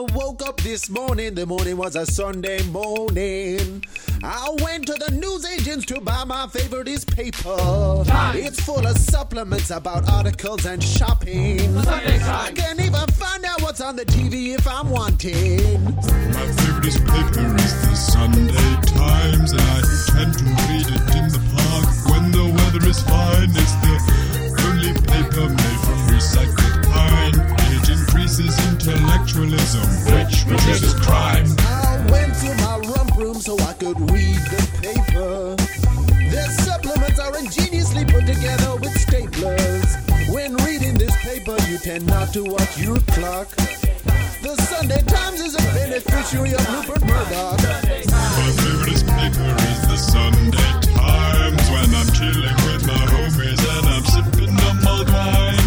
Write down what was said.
woke up this morning, the morning was a Sunday morning. I went to the newsagents to buy my favorite paper. It's full of supplements about articles and shopping. I can't even find out what's on the TV if I'm wanting. My favorite paper is the Sunday Times, and I tend to read it in the park when the weather is fine. It's the only paper made from recycled pine. It increases intellectualism, which reduces crime. I went to my rump room so I could read the paper. Their supplements are ingeniously put together with staplers. When reading this paper, you tend not to watch your clock. The Sunday Times is a beneficiary of Rupert Murdoch. My favorite paper is the Sunday Times when I'm chilling with my homies and I'm sipping on my wine.